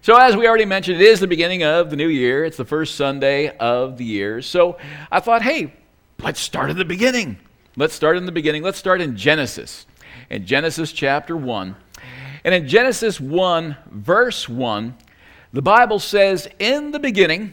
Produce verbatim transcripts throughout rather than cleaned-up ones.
So as we already mentioned, it is the beginning of the new year. It's the first Sunday of the year. So I thought, hey, let's start at the beginning. Let's start in the beginning. Let's start in Genesis. In Genesis chapter one. And in Genesis one, verse one, the Bible says, in the beginning,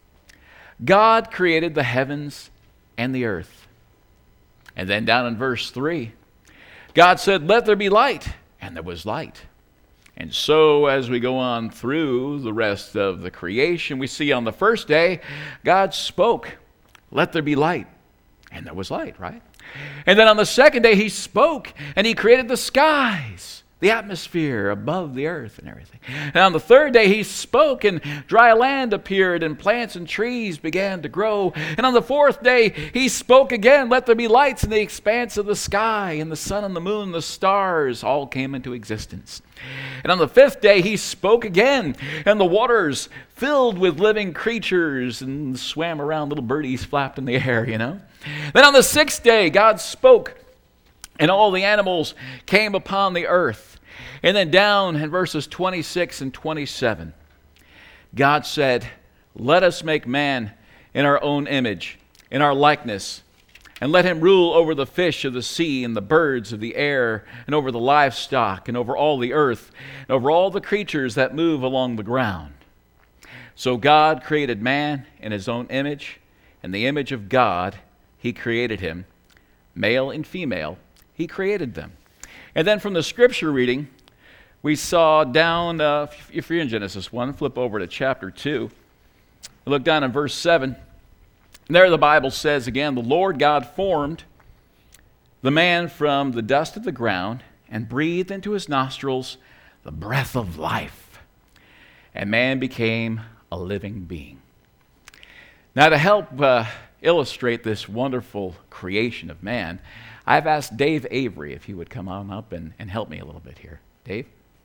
God created the heavens and the earth. And then down in verse three, God said, let there be light. And there was light. And so as we go on through the rest of the creation, we see on the first day, God spoke, let there be light. And there was light, right? And then on the second day, he spoke, and he created the skies, the atmosphere above the earth and everything. And on the third day, he spoke, and dry land appeared, and plants and trees began to grow. And on the fourth day, he spoke again, let there be lights in the expanse of the sky, and the sun and the moon and the stars all came into existence. And on the fifth day, he spoke again, and the waters filled with living creatures and swam around, little birdies flapped in the air, you know. Then on the sixth day, God spoke, and all the animals came upon the earth. And then down in verses twenty-six and twenty-seven, God said, let us make man in our own image, in our likeness, and let him rule over the fish of the sea and the birds of the air, and over the livestock, and over all the earth, and over all the creatures that move along the ground. So God created man in his own image. In the image of God, he created him. Male and female, he created them. And then from the scripture reading, we saw down, uh, if you're in Genesis one, flip over to chapter two. Look down in verse seven. There the Bible says again, the Lord God formed the man from the dust of the ground and breathed into his nostrils the breath of life. And man became a living being. Now to help uh, illustrate this wonderful creation of man, I've asked Dave Avery if he would come on up and, and help me a little bit here. Dave?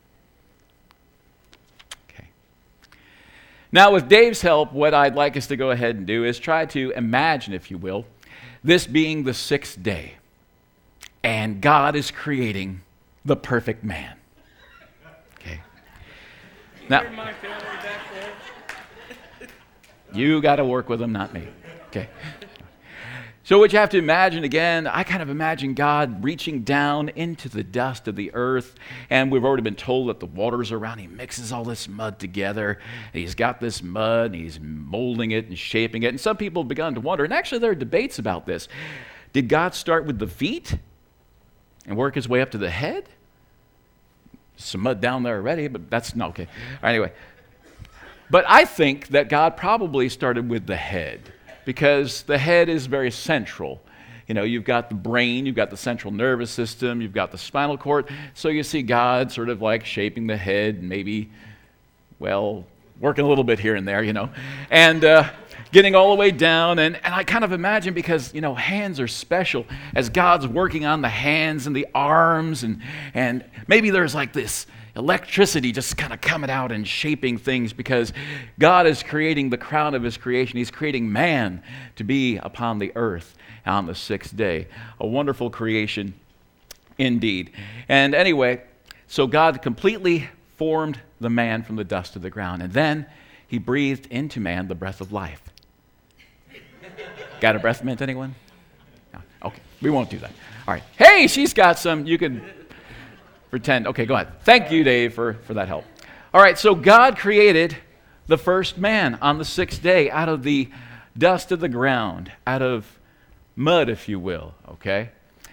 Okay. Now with Dave's help, what I'd like us to go ahead and do is try to imagine, if you will, this being the sixth day, and God is creating the perfect man. Okay. Now, you got to work with him, not me. Okay. So what you have to imagine, again, I kind of imagine God reaching down into the dust of the earth, and we've already been told that the waters around, he mixes all this mud together, and he's got this mud, and he's molding it and shaping it, and some people have begun to wonder, and actually there are debates about this. Did God start with the feet and work his way up to the head? Some mud down there already, but that's not okay. Anyway, but I think that God probably started with the head, because the head is very central. You know, you've got the brain, you've got the central nervous system, you've got the spinal cord. So you see God sort of like shaping the head, maybe, well, working a little bit here and there, you know, and uh, getting all the way down. And, and I kind of imagine, because, you know, hands are special, as God's working on the hands and the arms, and, and maybe there's like this electricity just kind of coming out and shaping things, because God is creating the crown of his creation. He's creating man to be upon the earth on the sixth day. A wonderful creation indeed. And anyway, so God completely formed the man from the dust of the ground, and then he breathed into man the breath of life. Got a breath mint, anyone? No. Okay, we won't do that. All right. Hey, she's got some. You can pretend. Okay, go ahead. Thank you, Dave, for, for that help. All right, so God created the first man on the sixth day out of the dust of the ground, out of mud, if you will, okay?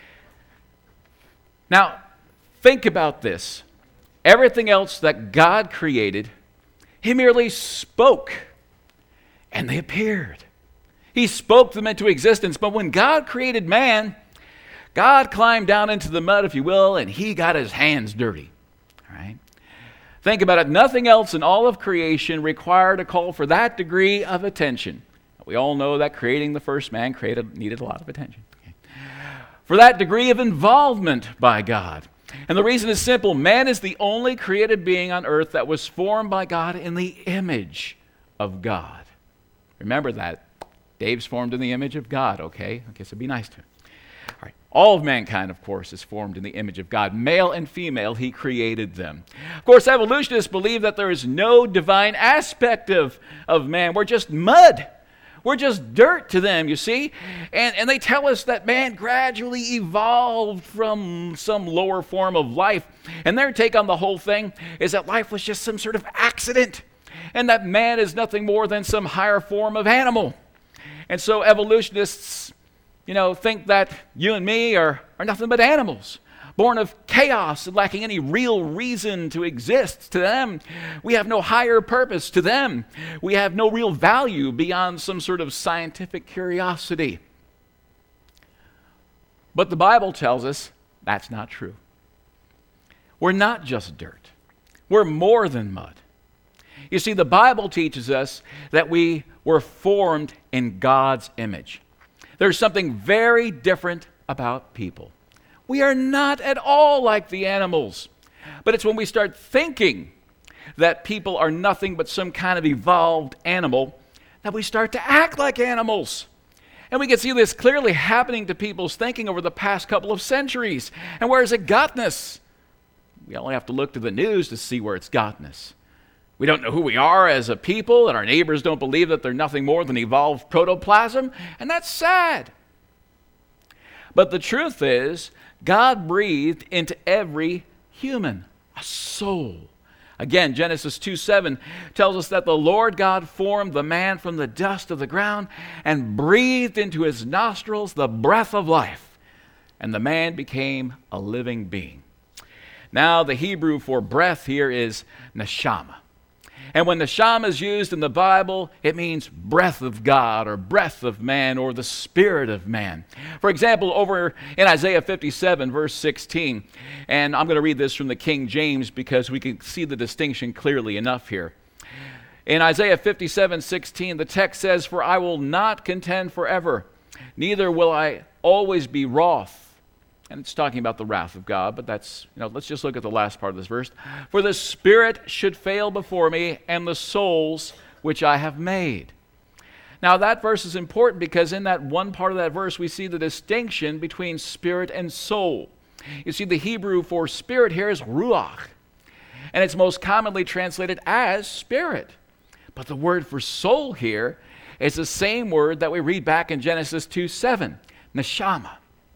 Now, think about this. Everything else that God created, he merely spoke, and they appeared. He spoke them into existence, but when God created man, God climbed down into the mud, if you will, and he got his hands dirty. All right? Think about it. Nothing else in all of creation required a call for that degree of attention. We all know that creating the first man created, needed a lot of attention. Okay? For that degree of involvement by God. And the reason is simple. Man is the only created being on earth that was formed by God in the image of God. Remember that. Dave's formed in the image of God, okay? Okay, so be nice to him. All right. All of mankind, of course, is formed in the image of God. Male and female, he created them. Of course, evolutionists believe that there is no divine aspect of, of man. We're just mud. We're just dirt to them, you see? And, and they tell us that man gradually evolved from some lower form of life. And their take on the whole thing is that life was just some sort of accident, and that man is nothing more than some higher form of animal. And so evolutionists, you know, think that you and me are, are nothing but animals, born of chaos and lacking any real reason to exist. To them, we have no higher purpose. To them, we have no real value beyond some sort of scientific curiosity. But the Bible tells us that's not true. We're not just dirt. We're more than mud. You see, the Bible teaches us that we were formed in God's image. There's something very different about people. We are not at all like the animals. But it's when we start thinking that people are nothing but some kind of evolved animal that we start to act like animals. And we can see this clearly happening to people's thinking over the past couple of centuries. And where has it gotten us? We only have to look to the news to see where it's gotten us. We don't know who we are as a people, and our neighbors don't believe that they're nothing more than evolved protoplasm, and that's sad. But the truth is, God breathed into every human a soul. Again, Genesis two seven tells us that the Lord God formed the man from the dust of the ground and breathed into his nostrils the breath of life, and the man became a living being. Now, the Hebrew for breath here is neshama. And when neshama is used in the Bible, it means breath of God or breath of man or the spirit of man. For example, over in Isaiah fifty-seven, verse sixteen, and I'm going to read this from the King James because we can see the distinction clearly enough here. In Isaiah fifty-seven sixteen, the text says, "For I will not contend forever, neither will I always be wroth." And it's talking about the wrath of God, but that's, you know, let's just look at the last part of this verse. "For the spirit should fail before me, and the souls which I have made." Now that verse is important because in that one part of that verse we see the distinction between spirit and soul. You see, the Hebrew for spirit here is ruach, and it's most commonly translated as spirit. But the word for soul here is the same word that we read back in Genesis two seven, neshama.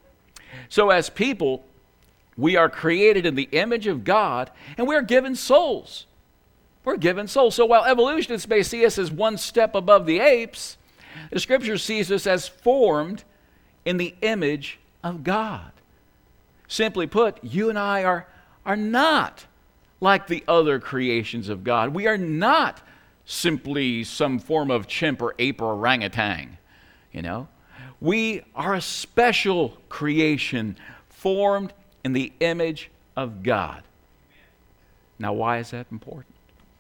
So as people, we are created in the image of God, and we are given souls. We're given souls. So while evolutionists may see us as one step above the apes, the Scripture sees us as formed in the image of God. Simply put, you and I are, are not like the other creations of God. We are not simply some form of chimp or ape or orangutan, you know. We are a special creation formed in the image of God. Now, why is that important?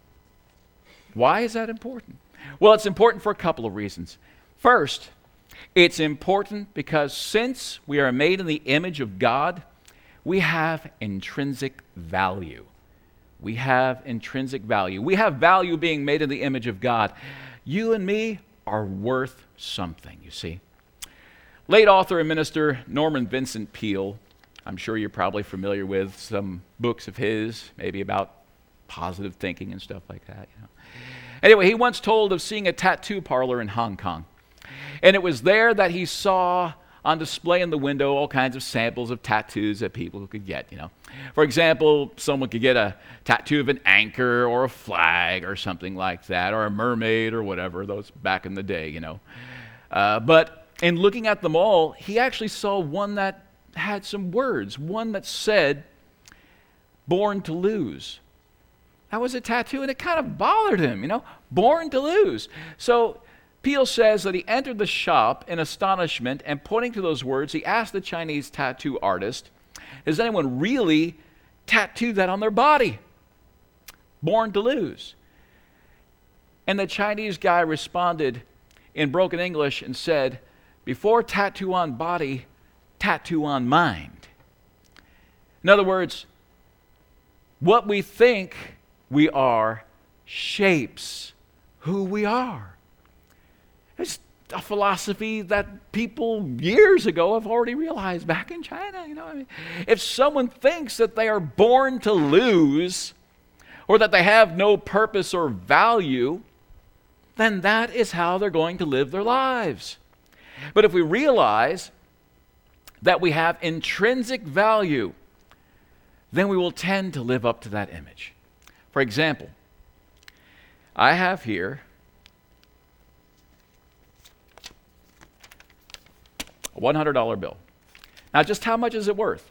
Why is that important? Well, it's important for a couple of reasons. First, it's important because since we are made in the image of God, we have intrinsic value. We have intrinsic value. We have value being made in the image of God. You and me are worth something, you see. Late author and minister Norman Vincent Peale, I'm sure you're probably familiar with some books of his, maybe about positive thinking and stuff like that. You know. Anyway, he once told of seeing a tattoo parlor in Hong Kong. And it was there that he saw on display in the window all kinds of samples of tattoos that people could get, you know. For example, someone could get a tattoo of an anchor or a flag or something like that, or a mermaid or whatever, those back in the day, you know. Uh, but in looking at them all, he actually saw one that had some words, one that said, "Born to lose." That was a tattoo, and it kind of bothered him, you know, born to lose. So Peale says that he entered the shop in astonishment, and pointing to those words, he asked the Chinese tattoo artist, "Does anyone really tattoo that on their body? Born to lose." And the Chinese guy responded in broken English and said, "Before tattoo on body, tattoo on mind." In other words, what we think we are shapes who we are. It's, a philosophy that people years ago have already realized back in China. You know, I mean, if someone thinks that they are born to lose or that they have no purpose or value, then that is how they're going to live their lives. But if we realize that we have intrinsic value, then we will tend to live up to that image. For example, I have here a one hundred dollar bill. Now, just how much is it worth?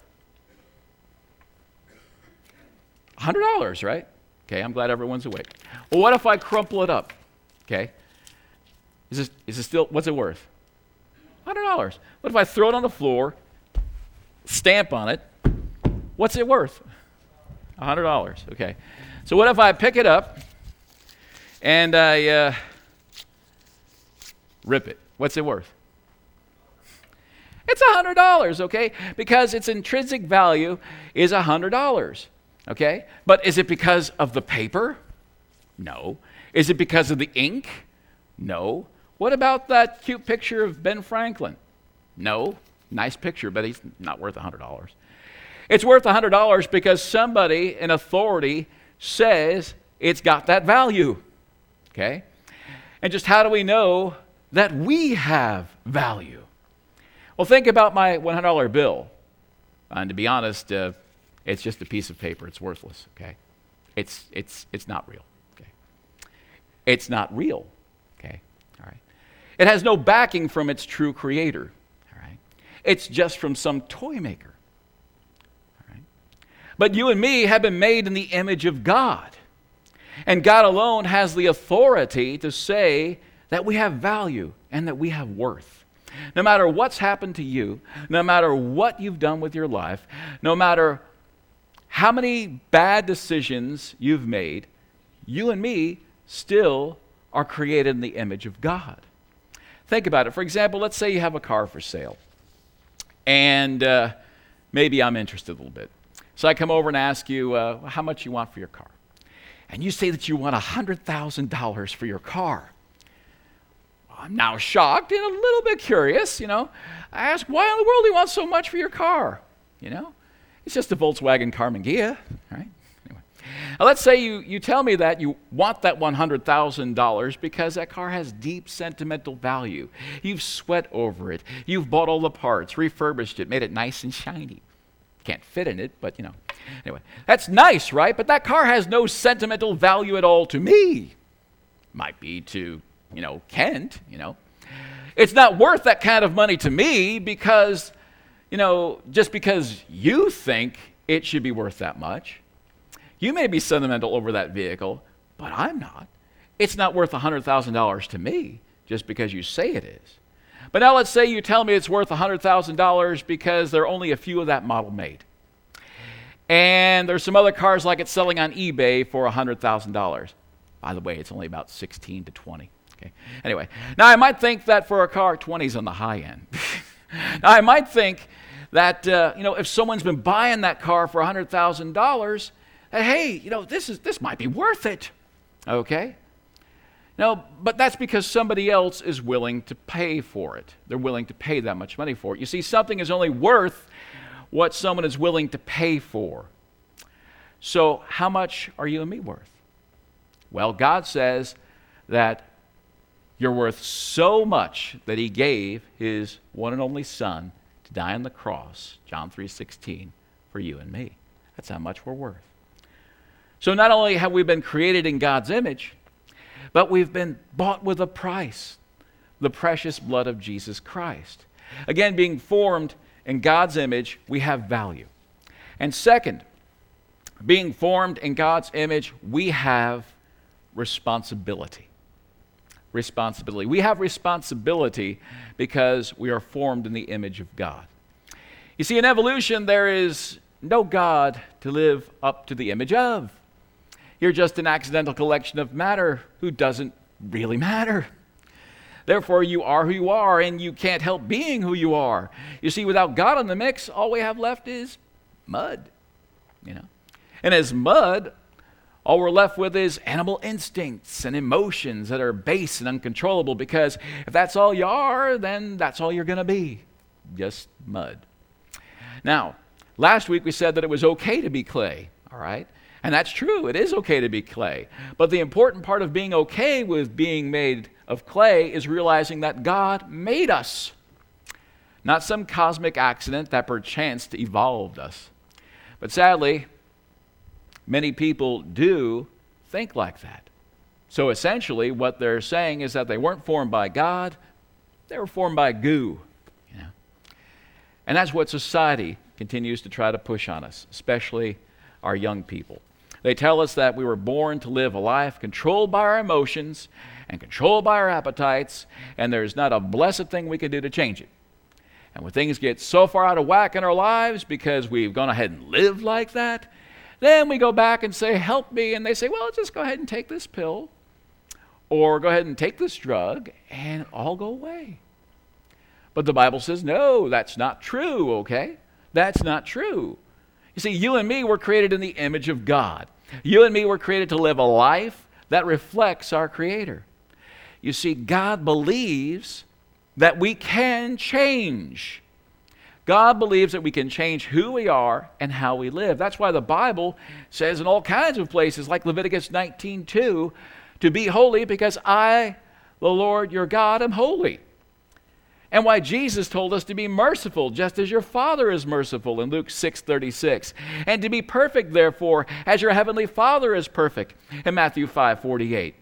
one hundred dollars, right? Okay, I'm glad everyone's awake. Well, what if I crumple it up? Okay. Is this, is it still, what's it worth? one hundred dollars. What if I throw it on the floor, stamp on it? What's it worth? one hundred dollars. Okay. So what if I pick it up and I uh, rip it? What's it worth? It's one hundred dollars, okay? Because its intrinsic value is one hundred dollars, okay? But is it because of the paper? No. Is it because of the ink? No. What about that cute picture of Ben Franklin? No. Nice picture, but he's not worth one hundred dollars. It's worth one hundred dollars because somebody in authority says it's got that value, okay? And just how do we know that we have value? Well, think about my one hundred dollar bill. And to be honest, uh, it's just a piece of paper. It's worthless, okay? It's, it's, it's not real, okay? It's not real, okay? All right. It has no backing from its true creator, all right? It's just from some toy maker, all right? But you and me have been made in the image of God. And God alone has the authority to say that we have value and that we have worth. No matter what's happened to you, no matter what you've done with your life, no matter how many bad decisions you've made, you and me still are created in the image of God. Think about it. For example, let's say you have a car for sale, and uh, maybe I'm interested a little bit. So I come over and ask you uh, how much you want for your car. And you say that you want one hundred thousand dollars for your car. I'm now shocked and a little bit curious, you know. I ask, why in the world do you want so much for your car? You know, it's just a Volkswagen Karmann Ghia, right? Anyway, now let's say you, you tell me that you want that one hundred thousand dollars because that car has deep sentimental value. You've sweat over it. You've bought all the parts, refurbished it, made it nice and shiny. Can't fit in it, but you know. Anyway, that's nice, right? But that car has no sentimental value at all to me. Might be to you know, Kent, you know. It's not worth that kind of money to me because, you know, just because you think it should be worth that much. You may be sentimental over that vehicle, but I'm not. It's not worth one hundred thousand dollars to me just because you say it is. But now let's say you tell me it's worth one hundred thousand dollars because there are only a few of that model made. And there's some other cars like it's selling on eBay for one hundred thousand dollars. By the way, it's only about sixteen to twenty. Okay. Anyway, now I might think that for a car, twenty is on the high end. Now I might think that, uh, you know, if someone's been buying that car for one hundred thousand dollars, that, hey, you know, this is this might be worth it. Okay? No, but that's because somebody else is willing to pay for it. They're willing to pay that much money for it. You see, something is only worth what someone is willing to pay for. So how much are you and me worth? Well, God says that you're worth so much that he gave his one and only son to die on the cross, John three sixteen, for you and me. That's how much we're worth. So not only have we been created in God's image, but we've been bought with a price, the precious blood of Jesus Christ. Again, being formed in God's image, we have value. And second, being formed in God's image, we have responsibility. Responsibility. We have responsibility because we are formed in the image of God. You see, in evolution, there is no God to live up to the image of. You're just an accidental collection of matter who doesn't really matter. Therefore, you are who you are, and you can't help being who you are. You see, without God in the mix, all we have left is mud. You know, and as mud, All we're left with is animal instincts and emotions that are base and uncontrollable, because if that's all you are, then that's all you're going to be, just mud. Now, last week we said that it was okay to be clay, all right? And that's true, it is okay to be clay. But the important part of being okay with being made of clay is realizing that God made us, not some cosmic accident that perchance evolved us. But sadly, many people do think like that. So essentially, what they're saying is that they weren't formed by God, they were formed by goo. You know? And that's what society continues to try to push on us, especially our young people. They tell us that we were born to live a life controlled by our emotions and controlled by our appetites, and there's not a blessed thing we can do to change it. And when things get so far out of whack in our lives because we've gone ahead and lived like that, then we go back and say, help me, and they say, well, just go ahead and take this pill, or go ahead and take this drug, and it'll all go away. But the Bible says, no, that's not true, okay? That's not true. You see, you and me were created in the image of God. You and me were created to live a life that reflects our Creator. You see, God believes that we can change. God believes that we can change who we are and how we live. That's why the Bible says in all kinds of places, like Leviticus nineteen two, to be holy because I, the Lord your God, am holy. And why Jesus told us to be merciful, just as your Father is merciful in Luke six thirty-six. And to be perfect, therefore, as your heavenly Father is perfect in Matthew five forty-eight.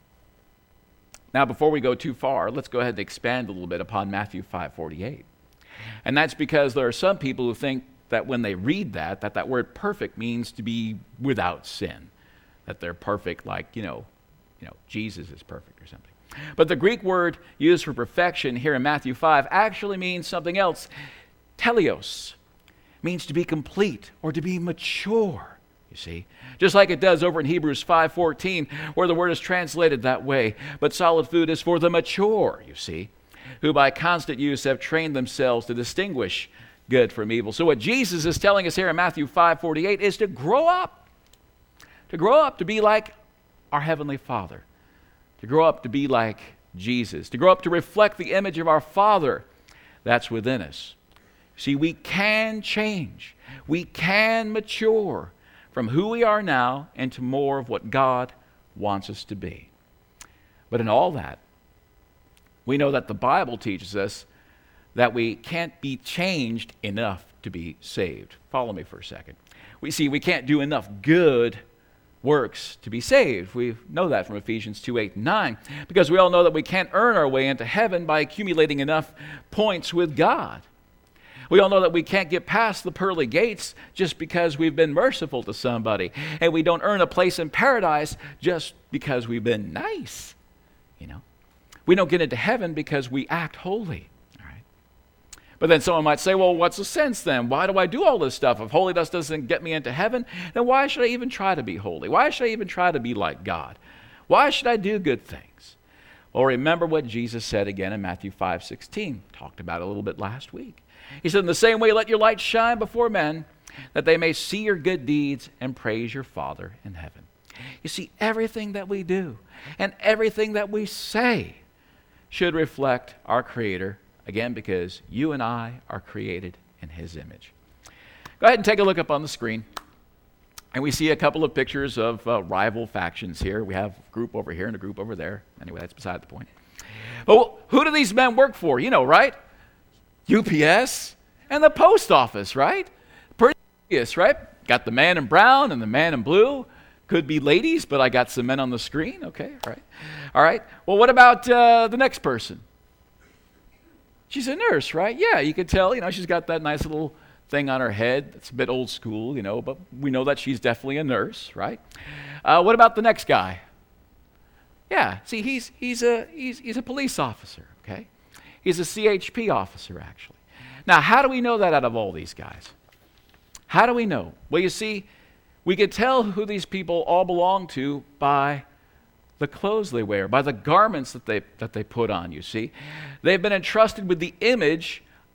Now, before we go too far, let's go ahead and expand a little bit upon Matthew five forty-eight. And that's because there are some people who think that when they read that, that that word perfect means to be without sin. That they're perfect like, you know, you know, Jesus is perfect or something. But the Greek word used for perfection here in Matthew five actually means something else. Teleos means to be complete or to be mature, you see. Just like it does over in Hebrews five fourteen, where the word is translated that way. But solid food is for the mature, you see, who by constant use have trained themselves to distinguish good from evil. So what Jesus is telling us here in Matthew five forty-eight is to grow up. To grow up to be like our Heavenly Father. To grow up to be like Jesus. To grow up to reflect the image of our Father that's within us. See, we can change. We can mature from who we are now into more of what God wants us to be. But in all that, we know that the Bible teaches us that we can't be changed enough to be saved. Follow me for a second. We see we can't do enough good works to be saved. We know that from Ephesians two, eight, and nine, because we all know that we can't earn our way into heaven by accumulating enough points with God. We all know that we can't get past the pearly gates just because we've been merciful to somebody, and we don't earn a place in paradise just because we've been nice, you know. We don't get into heaven because we act holy. But then someone might say, well, what's the sense then? Why do I do all this stuff? If holiness doesn't get me into heaven, then why should I even try to be holy? Why should I even try to be like God? Why should I do good things? Well, remember what Jesus said again in Matthew five sixteen. Talked about it a little bit last week. He said, in the same way, let your light shine before men, that they may see your good deeds and praise your Father in heaven. You see, everything that we do and everything that we say should reflect our Creator. Again, because you and I are created in His image. Go ahead and take a look up on the screen. And we see a couple of pictures of uh, rival factions here. We have a group over here and a group over there. Anyway, that's beside the point. But who do these men work for? You know, right? U P S and the post office, right? Pretty obvious, right? Got the man in brown and the man in blue. Could be ladies, but I got some men on the screen. Okay, all right. All right. Well, what about uh, the next person? She's a nurse, right? Yeah, you can tell, you know, she's got that nice little thing on her head. It's a bit old school, you know, but we know that she's definitely a nurse, right? Uh, what about the next guy? Yeah, see, he's he's a he's he's a police officer, okay? He's a C H P officer, actually. Now, how do we know that out of all these guys? How do we know? Well, you see, we can tell who these people all belong to by the clothes they wear, by the garments that they that they put on, you see. They've been entrusted with the image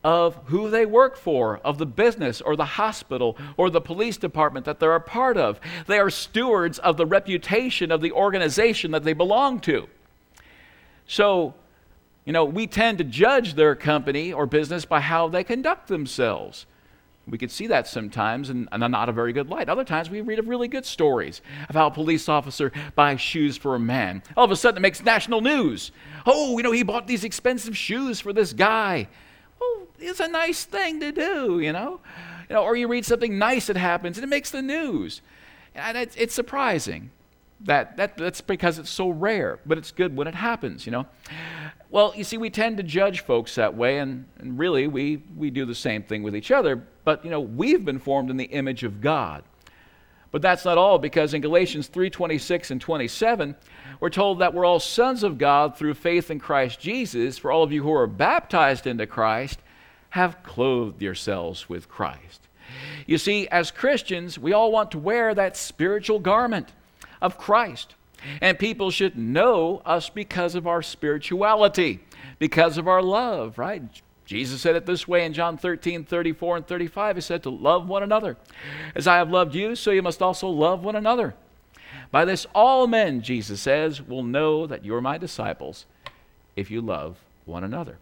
of who they work for, of the business or the hospital or the police department that they're a part of. They are stewards of the reputation of the organization that they belong to. So, you know, we tend to judge their company or business by how they conduct themselves. We could see that sometimes in, in a not a very good light. Other times we read of really good stories of how a police officer buys shoes for a man. All of a sudden it makes national news. Oh, you know, he bought these expensive shoes for this guy. Well, it's a nice thing to do, you know. You know, or you read something nice that happens and it makes the news. And it's, it's surprising. That, that That's because it's so rare, but it's good when it happens, you know. Well, you see, we tend to judge folks that way, and, and really we, we do the same thing with each other. But, you know, we've been formed in the image of God. But that's not all, because in Galatians three twenty-six and twenty-seven, we're told that we're all sons of God through faith in Christ Jesus. For all of you who are baptized into Christ, have clothed yourselves with Christ. You see, as Christians, we all want to wear that spiritual garment of Christ. And people should know us because of our spirituality, because of our love, right? Jesus said it this way in John thirteen, thirty-four and thirty-five. He said to love one another. As I have loved you, so you must also love one another. By this all men, Jesus says, will know that you're my disciples if you love one another.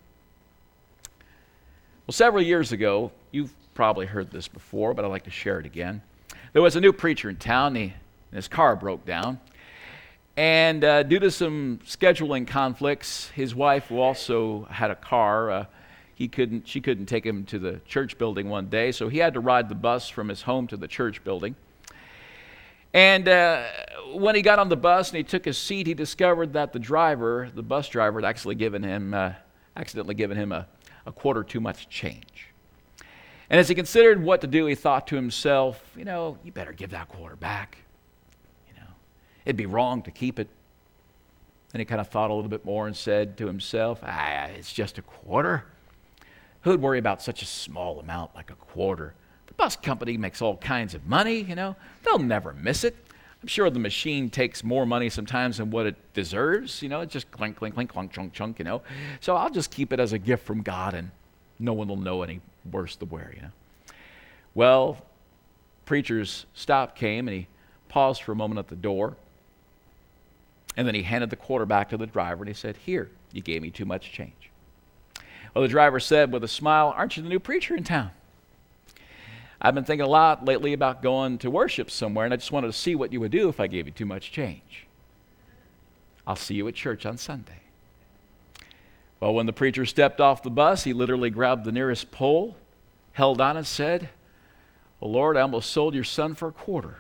Well, several years ago, you've probably heard this before, but I'd like to share it again. There was a new preacher in town. He, and his car broke down. And uh, due to some scheduling conflicts, his wife, who also had a car, uh, he couldn't, she couldn't take him to the church building one day, so he had to ride the bus from his home to the church building. And uh, when he got on the bus and he took his seat, he discovered that the driver, the bus driver, had actually given him, uh, accidentally given him a, a quarter too much change. And as he considered what to do, he thought to himself, you know, you better give that quarter back. It'd be wrong to keep it. And he kind of thought a little bit more and said to himself, ah, it's just a quarter. Who'd worry about such a small amount like a quarter? The bus company makes all kinds of money, you know. They'll never miss it. I'm sure the machine takes more money sometimes than what it deserves. You know, it's just clink, clink, clink, clunk, chunk, chunk, you know. So I'll just keep it as a gift from God, and no one will know any worse the wear, you know. Well, preacher's stop came, and he paused for a moment at the door. And then he handed the quarter back to the driver, and he said, here, you gave me too much change. Well, the driver said with a smile, aren't you the new preacher in town? I've been thinking a lot lately about going to worship somewhere, and I just wanted to see what you would do if I gave you too much change. I'll see you at church on Sunday. Well, when the preacher stepped off the bus, he literally grabbed the nearest pole, held on and said, well, Lord, I almost sold your son for a quarter.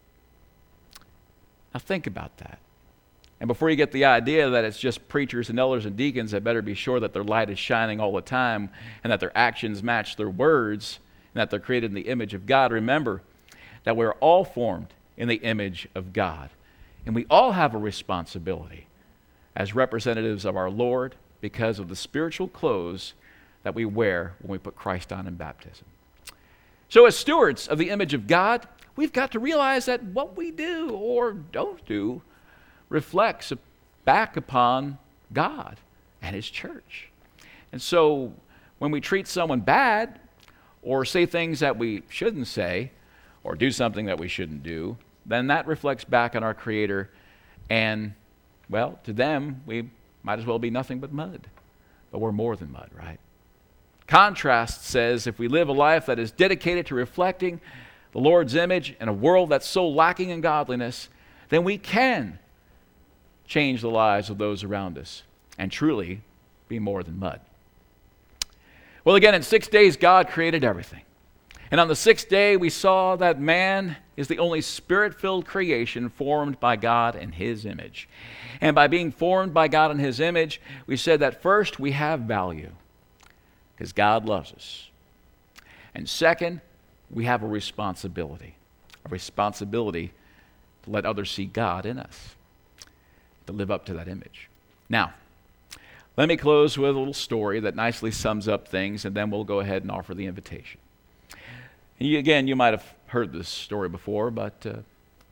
Now think about that. And before you get the idea that it's just preachers and elders and deacons that better be sure that their light is shining all the time and that their actions match their words and that they're created in the image of God, remember that we're all formed in the image of God. And we all have a responsibility as representatives of our Lord because of the spiritual clothes that we wear when we put Christ on in baptism. So as stewards of the image of God, we've got to realize that what we do or don't do reflects back upon God and His church. And so when we treat someone bad or say things that we shouldn't say or do something that we shouldn't do, then that reflects back on our Creator. And, well, to them, we might as well be nothing but mud. But we're more than mud, right? Contrast says if we live a life that is dedicated to reflecting the Lord's image in a world that's so lacking in godliness, then we can change the lives of those around us and truly be more than mud. Well, again, in six days, God created everything. And on the sixth day, we saw that man is the only spirit-filled creation formed by God in His image. And by being formed by God in His image, we said that first, we have value because God loves us. And second, we have a responsibility, a responsibility to let others see God in us, to live up to that image. Now, let me close with a little story that nicely sums up things, and then we'll go ahead and offer the invitation. And you, again, you might have heard this story before, but uh,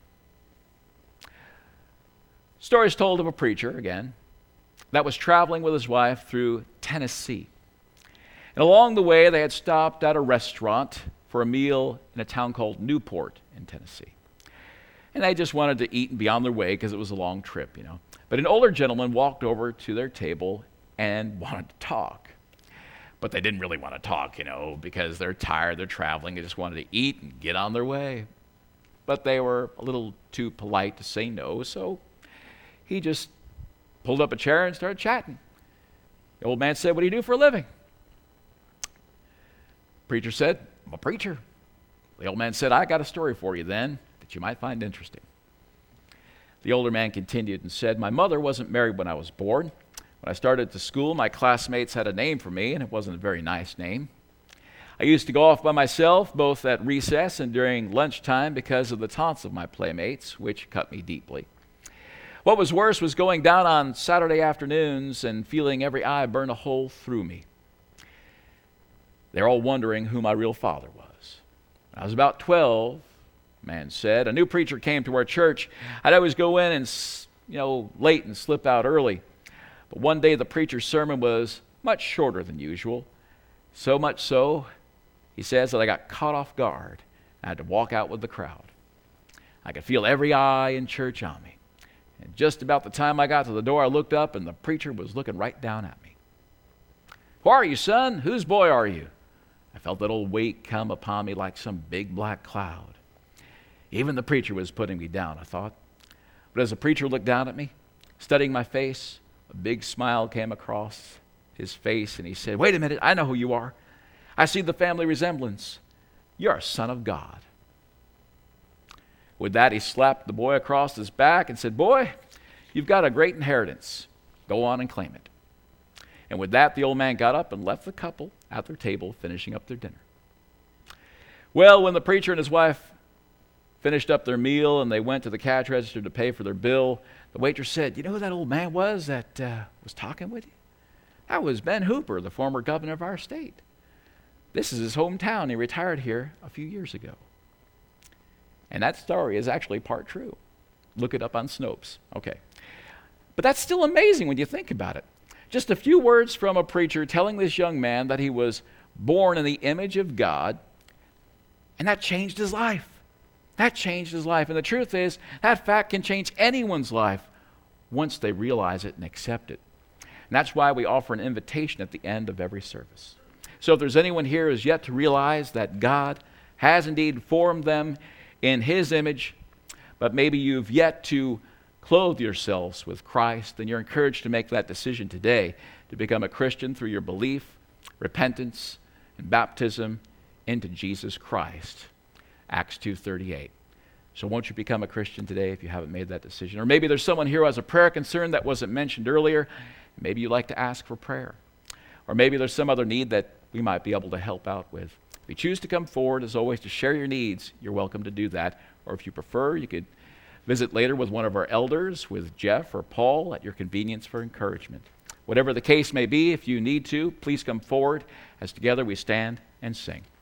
story is told of a preacher, again, that was traveling with his wife through Tennessee. And along the way, they had stopped at a restaurant for a meal in a town called Newport in Tennessee. And they just wanted to eat and be on their way because it was a long trip, you know. But an older gentleman walked over to their table and wanted to talk. But they didn't really want to talk, you know, because they're tired, they're traveling, they just wanted to eat and get on their way. But they were a little too polite to say no, so he just pulled up a chair and started chatting. The old man said, "What do you do for a living?" The preacher said, "I'm a preacher." The old man said, "I got a story for you then that you might find interesting." The older man continued and said, "My mother wasn't married when I was born. When I started to school, my classmates had a name for me, and it wasn't a very nice name. I used to go off by myself, both at recess and during lunchtime, because of the taunts of my playmates, which cut me deeply. What was worse was going down on Saturday afternoons and feeling every eye burn a hole through me. They're all wondering who my real father was. When I was about twelve, the man said, a new preacher came to our church. I'd always go in and, you know, late and slip out early. But one day the preacher's sermon was much shorter than usual. So much so, he says, that I got caught off guard. I had to walk out with the crowd. I could feel every eye in church on me. And just about the time I got to the door, I looked up and the preacher was looking right down at me. Who are you, son? Whose boy are you? I felt that old weight come upon me like some big black cloud. Even the preacher was putting me down, I thought. But as the preacher looked down at me, studying my face, a big smile came across his face and he said, wait a minute, I know who you are. I see the family resemblance. You're a son of God. With that, he slapped the boy across his back and said, boy, you've got a great inheritance. Go on and claim it. And with that, the old man got up and left the couple at their table finishing up their dinner. Well, when the preacher and his wife finished up their meal and they went to the cash register to pay for their bill, the waitress said, you know who that old man was that uh, was talking with you? That was Ben Hooper, the former governor of our state. This is his hometown. He retired here a few years ago. And that story is actually part true. Look it up on Snopes. Okay. But that's still amazing when you think about it. Just a few words from a preacher telling this young man that he was born in the image of God, and that changed his life. That changed his life. And the truth is, that fact can change anyone's life once they realize it and accept it. And that's why we offer an invitation at the end of every service. So if there's anyone here who has yet to realize that God has indeed formed them in His image, but maybe you've yet to clothe yourselves with Christ, then you're encouraged to make that decision today to become a Christian through your belief, repentance, and baptism into Jesus Christ. Acts two thirty-eight. So won't you become a Christian today if you haven't made that decision? Or maybe there's someone here who has a prayer concern that wasn't mentioned earlier. Maybe you'd like to ask for prayer. Or maybe there's some other need that we might be able to help out with. If you choose to come forward, as always, to share your needs, you're welcome to do that. Or if you prefer, you could visit later with one of our elders, with Jeff or Paul, at your convenience for encouragement. Whatever the case may be, if you need to, please come forward as together we stand and sing.